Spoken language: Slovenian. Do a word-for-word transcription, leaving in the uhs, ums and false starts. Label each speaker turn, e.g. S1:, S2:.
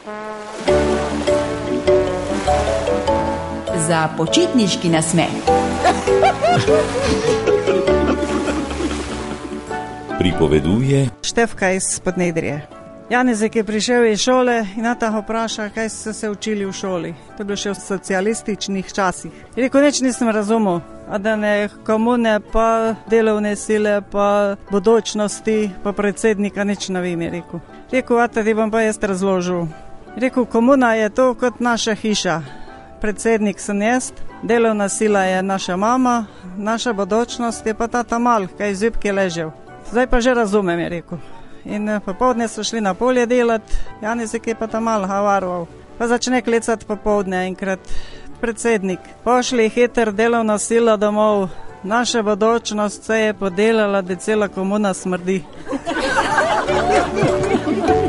S1: Za počitniški nasmeh.
S2: Pripoveduje
S3: Štefka iz Podnedrije. Janezek je prišel iz šole in nata ho vpraša, kaj so se učili v šoli. To je bilo še v socialističnih časih. Je rekel, nič nisem razumel, a da ne komune, pa delovne sile, pa bodočnosti, pa predsednika nič ne vem, je rekel. Rekel, a ti bom pa jaz razložil. Rekel, komuna je to kot naša hiša. Predsednik sem jaz, delovna sila je naša mama, naša bodočnost je pa tata mal, kaj zibke ležel. Zdaj pa že razumem, je rekel. In popovdne so šli na polje delati, Janezek je pa tam mal havaroval. Pa začne klecati popovdne enkrat. Predsednik, pošli hiter delovna sila domov, naša bodočnost se je podelala, da cela komuna smrdi.